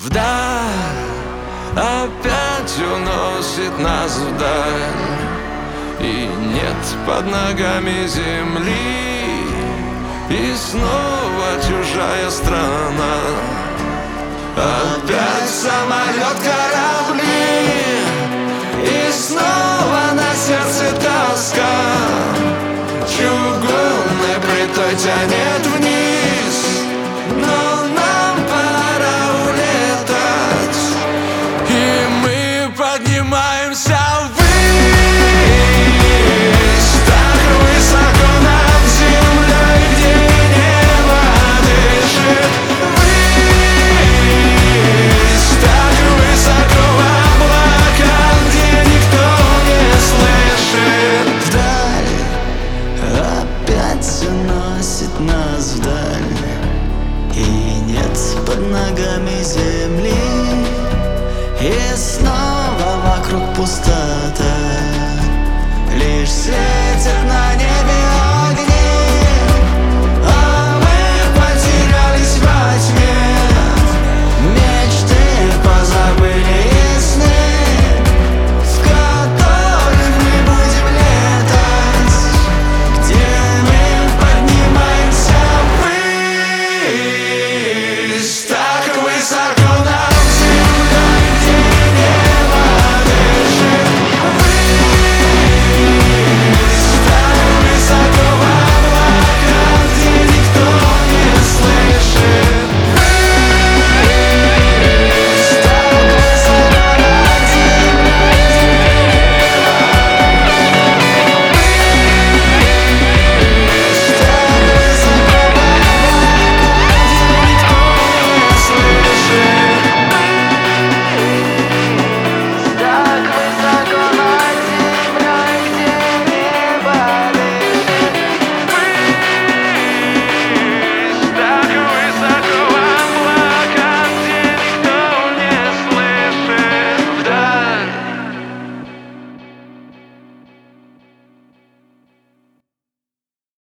Вдаль опять уносит нас вдаль, и нет под ногами земли, и снова чужая страна. Опять самолет, корабли, и снова на сердце тоска. Чугунной плитой тянет вниз, но нам пора улетать, и мы поднимаемся ввысь, так высоко над землей, где небо дышит. Ввысь, так высоко в облаках, где никто не слышит. Вдаль опять заносит нас вдаль, и нет под ногами земли, и снова вокруг пустота. Лишь светит на